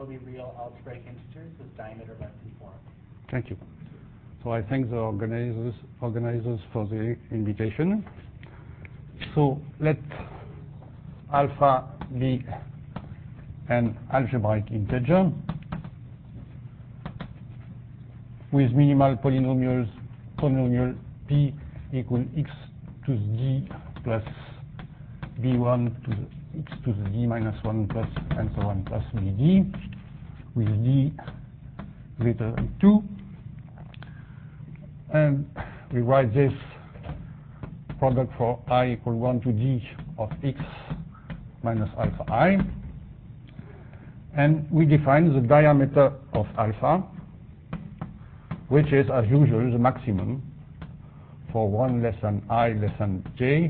be real algebraic integers with diameter less than 4. Thank you. So I thank the organizers for the invitation. So let alpha be an algebraic integer with minimal polynomial p equal x to the d plus b1 to the x to the d minus 1 plus and so on plus bd, with d greater than 2. And we write this product for I equal 1 to d of x minus alpha I. And we define the diameter of alpha, which is, as usual, the maximum for 1 less than I less than j,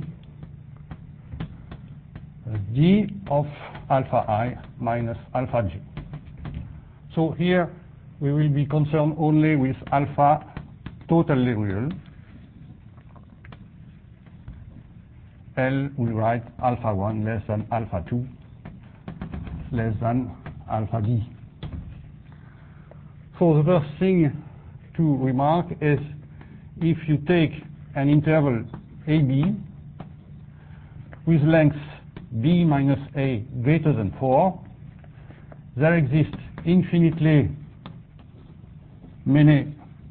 d of alpha I minus alpha j. So here we will be concerned only with alpha totally real. L we write alpha 1 less than alpha 2 less than alpha d. So the first thing to remark is, if you take an interval AB with length b minus a greater than 4, there exist infinitely many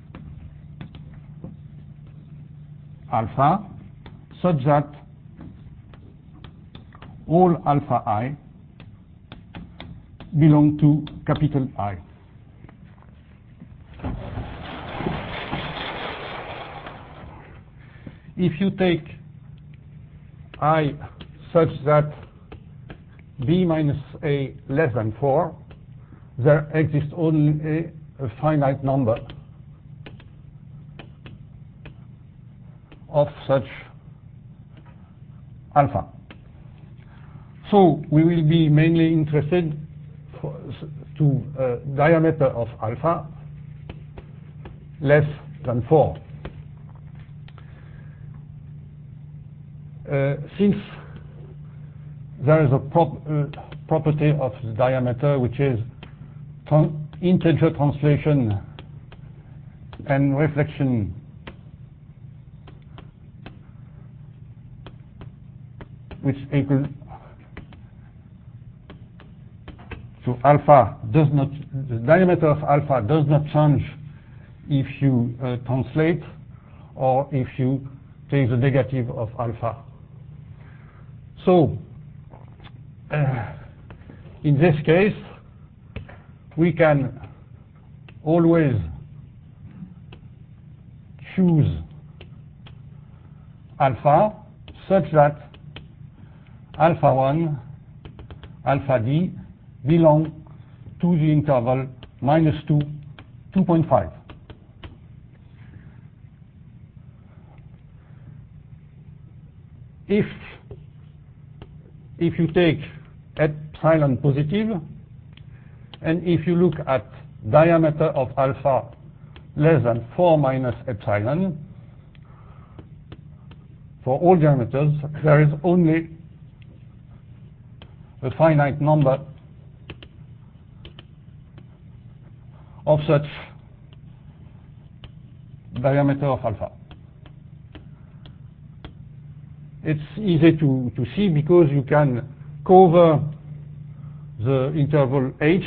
alpha such that all alpha I belong to capital I. If you take I such that b minus a less than 4, there exists only a finite number of such alpha. So we will be mainly interested to diameter of alpha less than 4. Since there is a property of the diameter which is integer translation and reflection which equal to alpha does not, the diameter of alpha does not change if you translate or if you take the negative of alpha. So in this case we can always choose alpha such that alpha 1, alpha d belong to the interval minus 2, 2.5. If you take epsilon positive, and if you look at diameter of alpha less than 4 minus epsilon, for all diameters there is only a finite number of such diameter of alpha. It's easy to see because you can cover the interval h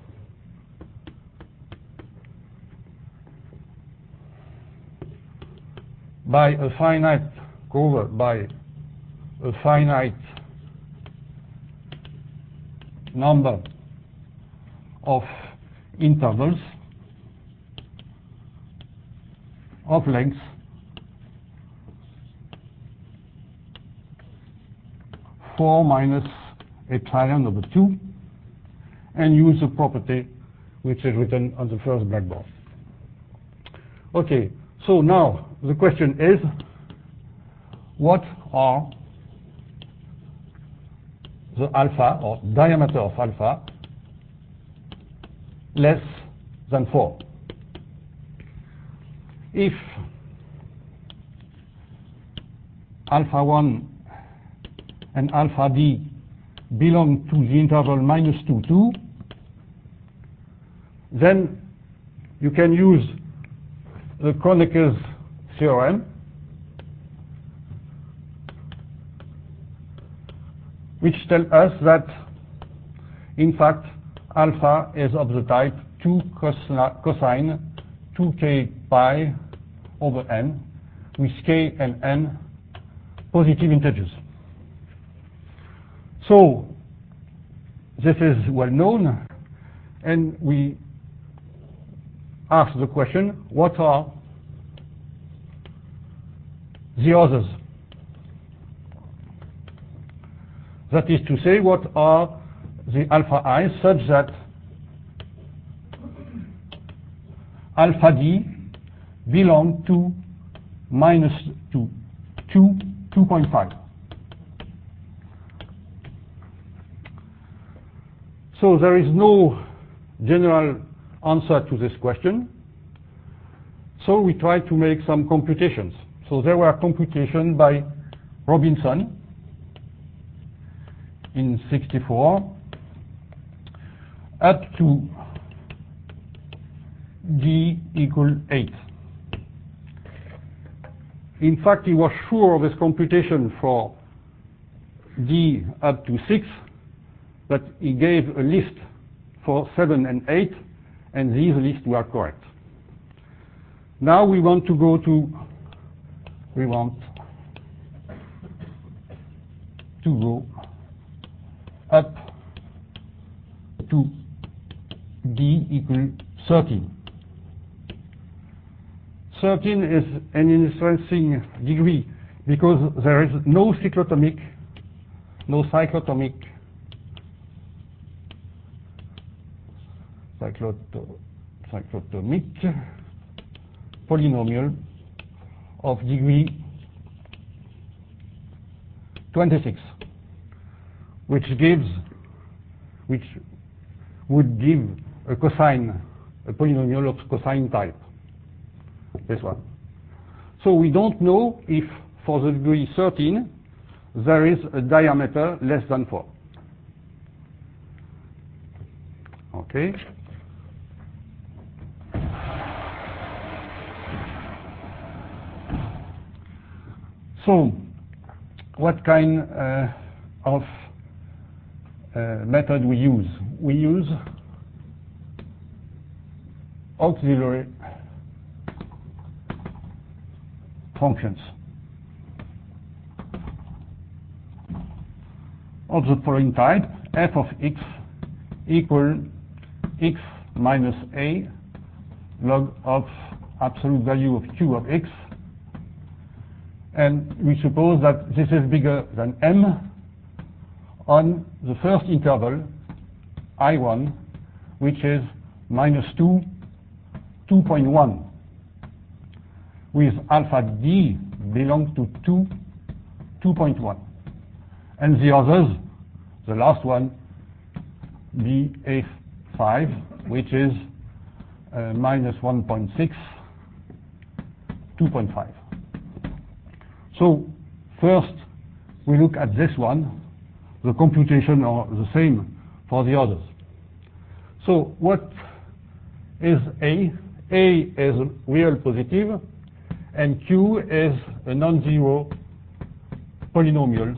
by a finite number of intervals of length four minus epsilon over 2, and use the property which is written on the first blackboard. Okay, so now the question is, what are the alpha or diameter of alpha less than 4? If alpha 1 and alpha d belong to the interval minus 2, 2, then you can use the Kroneker's theorem, which tells us that, in fact, alpha is of the type 2 cosine 2k pi over n, with k and n positive integers. So this is well known, and we ask the question, what are the others? That is to say, what are the alpha I such that alpha d belong to minus 2.5. So there is no general answer to this question. So we tried to make some computations. So there were computations by Robinson in 64 up to d equal 8. In fact, he was sure of his computation for d up to 6, but he gave a list for 7 and 8, and these lists were correct. Now we want to go up to d equal 13. 13 is an interesting degree because there is no cyclotomic polynomial of degree 26, which would give a polynomial of cosine type. This one. So we don't know if for the degree 13 there is a diameter less than 4. Okay. So what kind of method we use? We use auxiliary functions of the following type: f of x equal x minus a log of absolute value of q of x, and we suppose that this is bigger than m on the first interval I1, which is minus 2.1, with alpha d belongs to 2.1, and the others, the last one, be a5, which is minus 1.6, 2.5. So first we look at this one. The computation are the same for the others. So what is A? A is real positive, and Q is a non-zero polynomial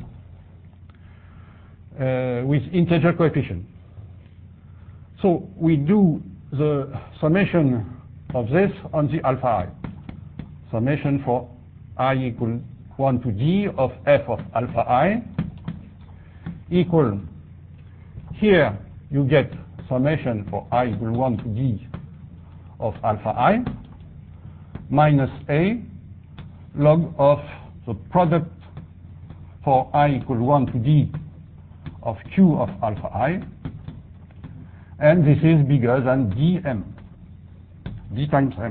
with integer coefficient. So we do the summation of this on the alpha I. Summation for I equal 1 to d of f of alpha I equal, here you get summation for I equal 1 to d of alpha I minus a log of the product for I equal 1 to d of q of alpha I, and this is bigger than dm, d times m.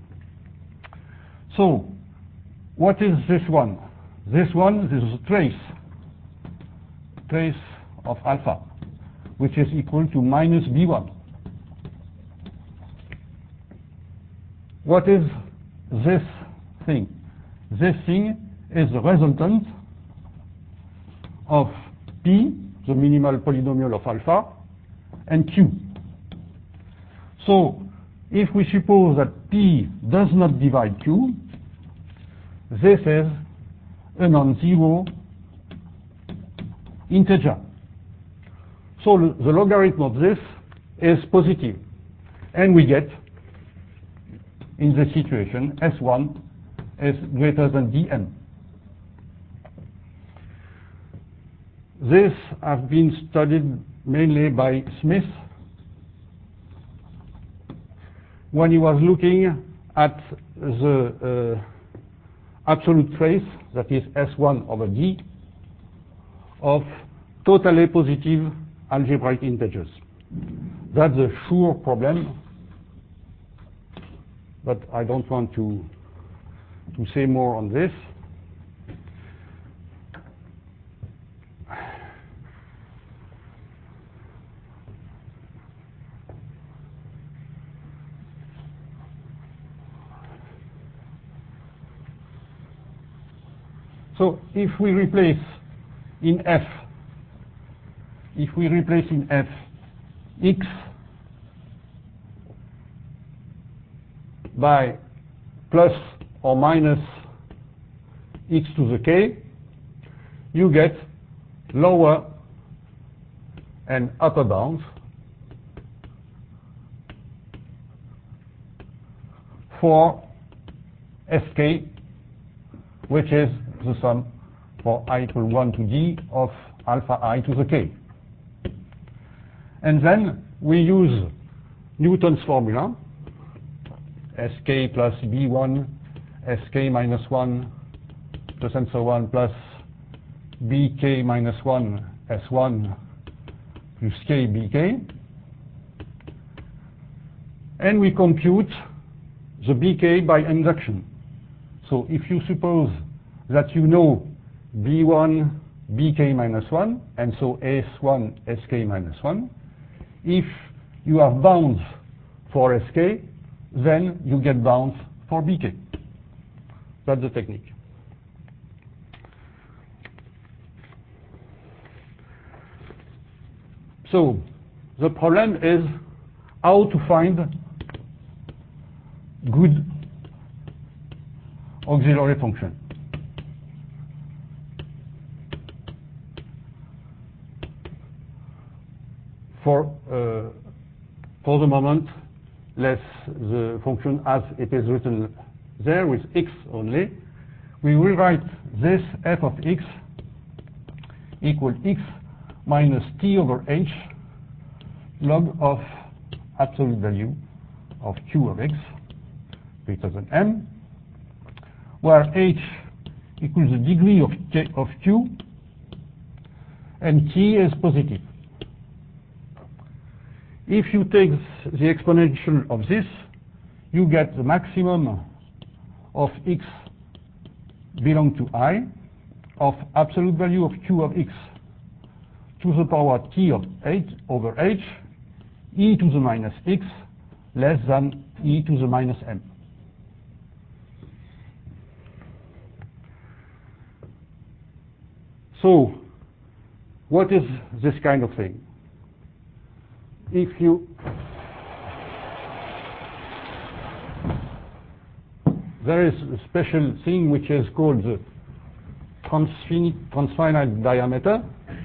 So what is this one? This one is a trace of alpha, which is equal to minus b1. What is this thing? This thing is the resultant of p, the minimal polynomial of alpha, and q. So if we suppose that P does not divide Q, this is a non-zero integer. So the logarithm of this is positive. And we get, in this situation, S1 is greater than dm. This has been studied mainly by Smith when he was looking at the absolute trace, that is S1 over D, of totally positive algebraic integers. That's a sure problem, but I don't want to say more on this. So if we replace in F x by plus or minus x to the k, you get lower and upper bounds for sk, which is the sum for I equal 1 to d of alpha I to the k. And then we use Newton's formula, sk plus b1, sk minus 1, plus and so on, plus bk minus 1, s1, plus k bk. And we compute the bk by induction. So if you suppose that you know b1, bk minus 1, and so s1, sk minus 1, if you have bounds for sk, then you get bounds for bk. That's the technique. So the problem is how to find good auxiliary function. For the moment, let's the function as it is written there with x only. We rewrite this f of x equal x minus t over h log of absolute value of q of x greater than m, where h equals the degree of q and t is positive. If you take the exponential of this, you get the maximum of x belong to I of absolute value of q of x to the power t of 8 over h e to the minus x less than e to the minus m. So what is this kind of thing? If you there is a special thing which is called the transfinite diameter,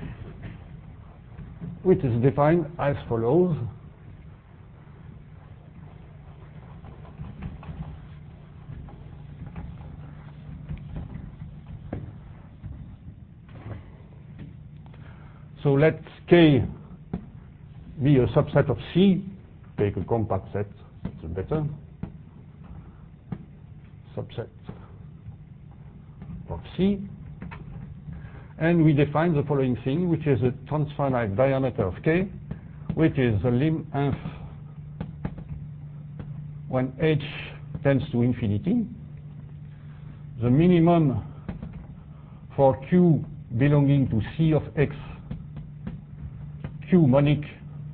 which is defined as follows. So let K be a subset of C. Take a compact set, it's better. Subset of C. And we define the following thing, which is a transfinite diameter of K, which is the lim inf when h tends to infinity. The minimum for Q belonging to C of x, Q monic,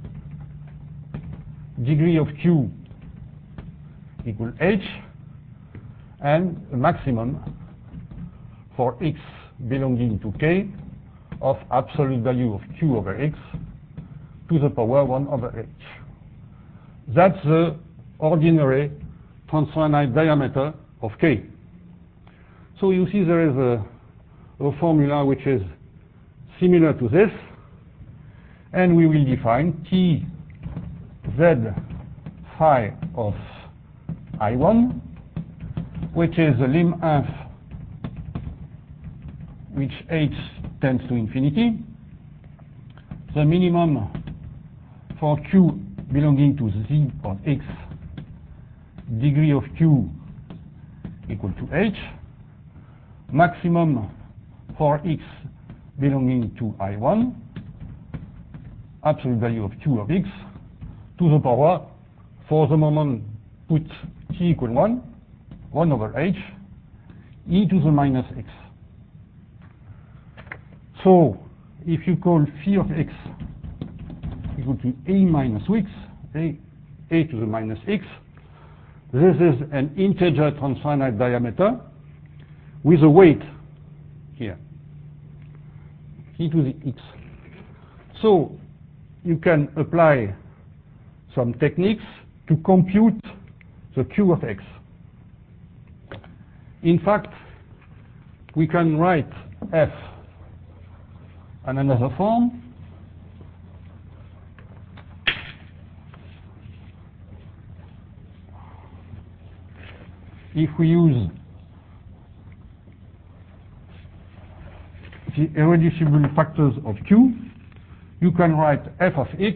degree of Q equal h, and a maximum for x belonging to K of absolute value of Q over x to the power 1 over h. That's the ordinary transfinite diameter of K. So you see there is a formula which is similar to this, and we will define T Z phi of I1, which is the lim⁡ which h tends to infinity. The minimum for Q belonging to Z of X, degree of Q equal to H. Maximum for X belonging to I1, absolute value of Q of X, to the power, for the moment, put T equal 1 over H, e to the minus X. So, if you call phi of X equal to A minus X, A to the minus X, this is an integer transfinite diameter with a weight here, e to the X. So, you can apply some techniques to compute the Q of X. In fact, we can write F in another form. If we use the irreducible factors of Q, you can write F of X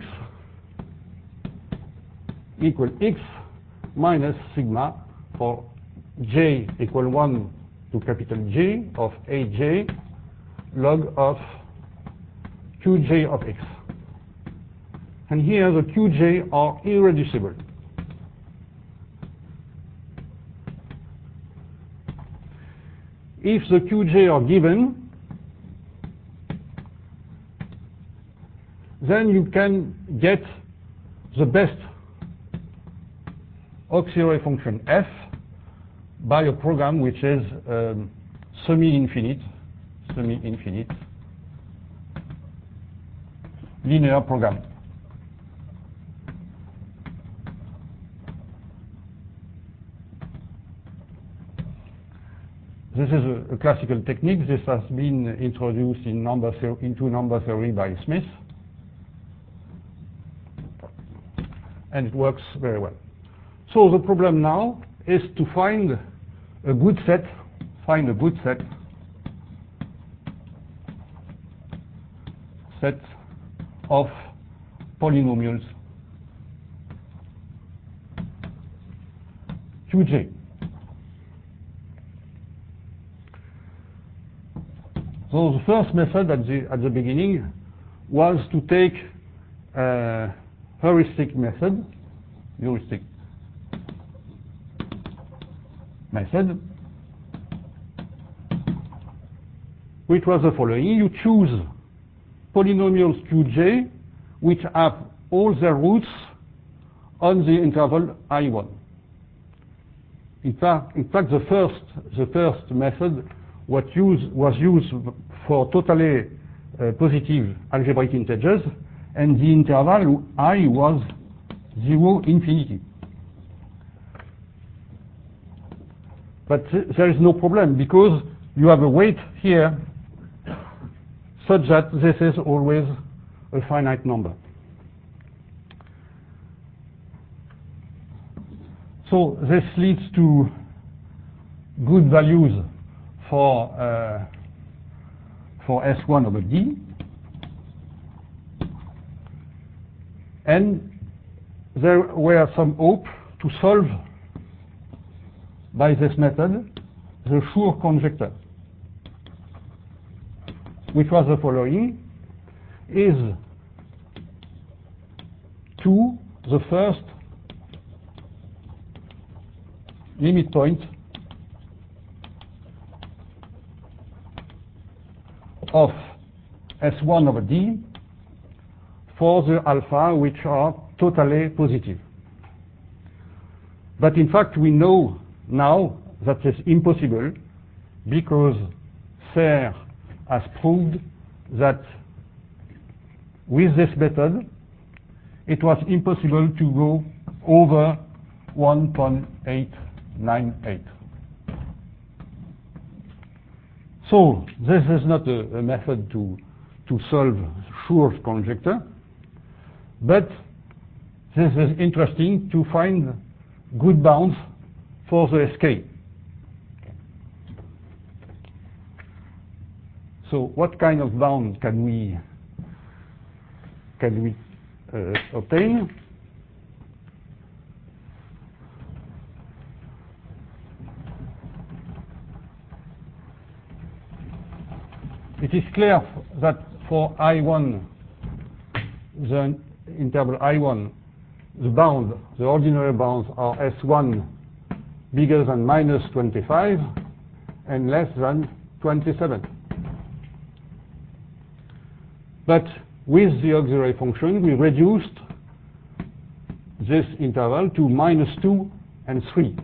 equal X minus sigma for J equal 1 to capital J of AJ log of Qj of X. And here the Qj are irreducible. If the Qj are given, then you can get the best auxiliary function F by a program which is semi-infinite linear program. This is a classical technique. This has been introduced into number theory by Smith, and it works very well. So the problem now is to find a good set of polynomials Qj. So the first method at the beginning was to take a heuristic method, which was the following. You choose polynomials Qj which have all their roots on the interval I1. In fact, the first method was used for totally positive algebraic integers, and the interval I was 0 infinity. But there is no problem, because you have a weight here such that this is always a finite number. So this leads to good values for S1 over D, and there were some hope to solve by this method the Schur conjecture, which was the following: is 2 the first limit point of S1 over D for the alpha which are totally positive. But in fact we know now that is impossible, because Serre has proved that with this method it was impossible to go over 1.898. So this is not a method to solve Schur's conjecture, but this is interesting to find good bounds for the SK. So what kind of bound can we obtain? It is clear that for I1, the interval I1, the bound, the ordinary bounds are S1 bigger than minus 25 and less than 27. But with the auxiliary function, we reduced this interval to minus 2 and 3.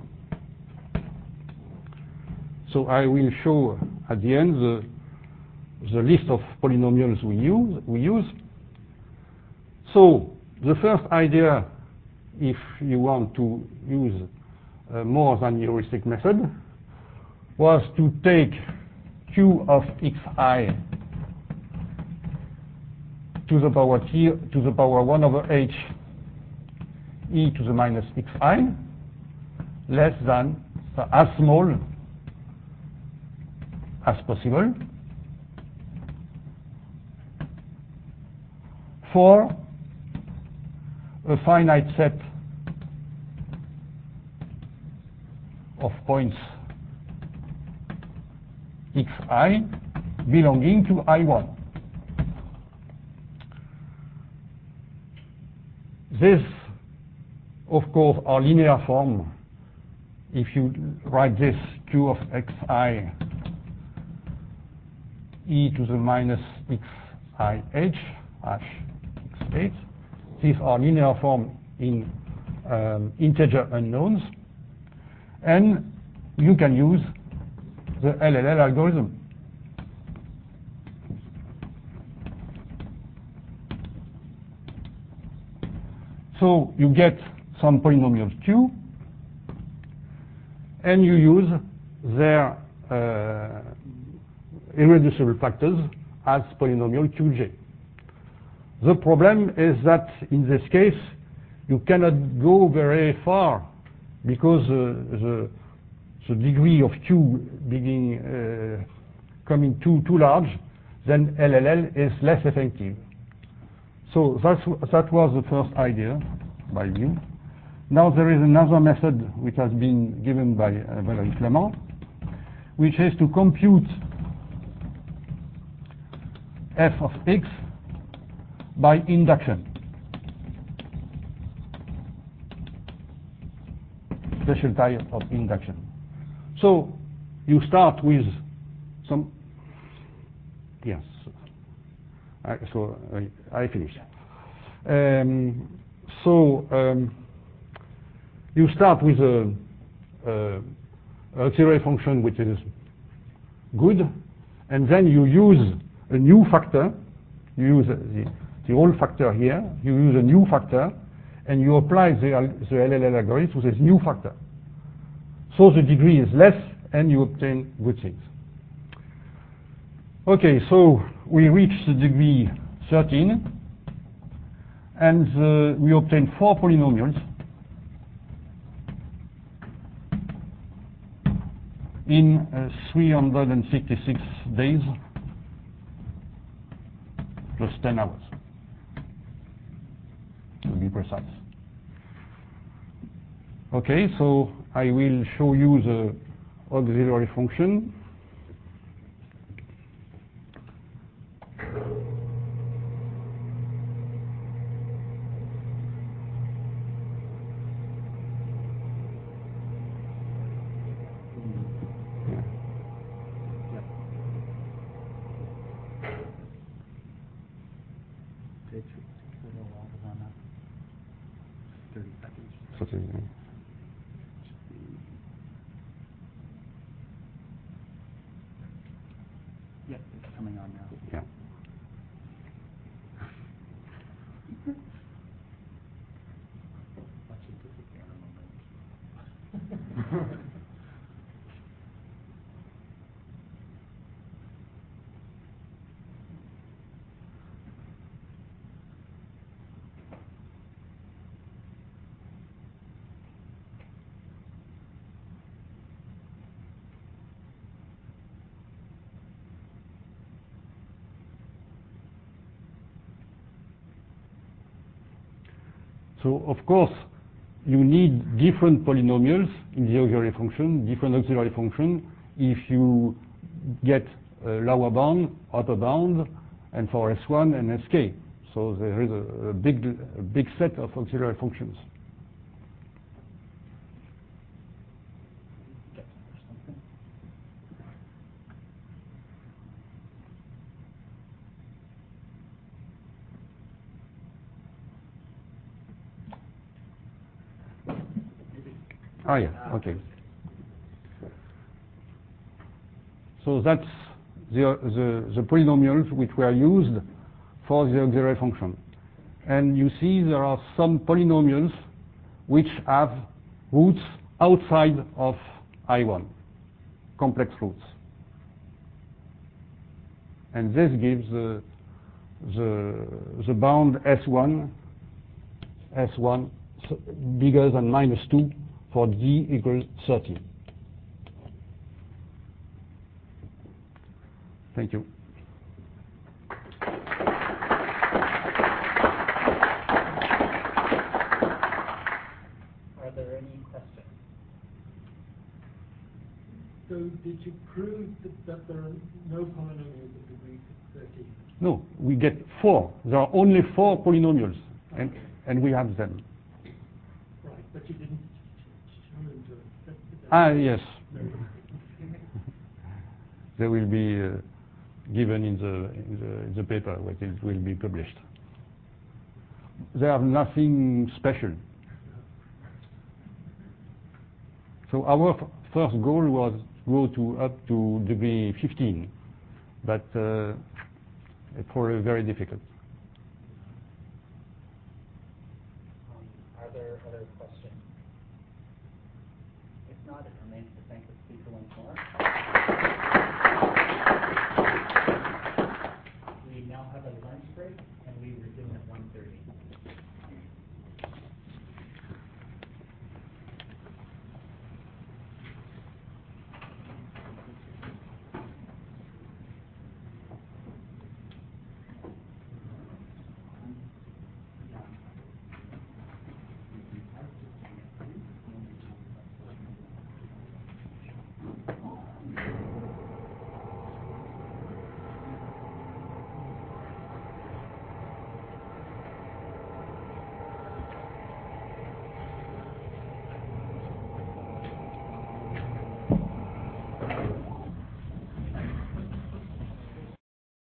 So I will show at the end the list of polynomials we use. So the first idea, if you want to use more than heuristic method, was to take q of xi to the power t to the power 1 over h e to the minus xi less than as small as possible for a finite set of points xi belonging to I1. This, of course, are linear form. If you write this q of xi e to the minus xi h hash x8, these are linear form in integer unknowns, and you can use the LLL algorithm. So you get some polynomials q, and you use their irreducible factors as polynomial qj. The problem is that in this case you cannot go very far because the degree of q being coming too large, then LLL is less effective. So that was the first idea by you. Now there is another method which has been given by Valérie Flament, which is to compute f of x by induction. Special type of induction. So you start with some, yes, I finish. You start with a auxiliary function which is good, and then you use a new factor. You use the old factor here. You use a new factor, and you apply the LLL algorithm to this new factor. So the degree is less, and you obtain good things. Okay, so we reach the degree 13, and we obtain 4 polynomials in 366 days plus 10 hours, to be precise. Okay, so I will show you the auxiliary function. Yep, it's coming on now. Yeah. Watch it. So, of course, you need different polynomials in the auxiliary function, different auxiliary function, if you get a lower bound, upper bound, and for S1 and Sk. So there is a big set of auxiliary functions. Ah, yeah, okay. So that's the polynomials which were used for the auxiliary function. And you see there are some polynomials which have roots outside of I1, complex roots. And this gives the bound S1 bigger than -2 for d equals 30. Thank you. Are there any questions? So did you prove that there are no polynomials of degree 13? No, we get 4. There are only 4 polynomials, and we have them. Right, but you didn't show them to us. Ah, yes. They will be given in the paper when it will be published. They have nothing special. So our first goal was go up to degree 15, but it's probably very difficult. Are there other questions? If not, it remains to thank the speaker once more.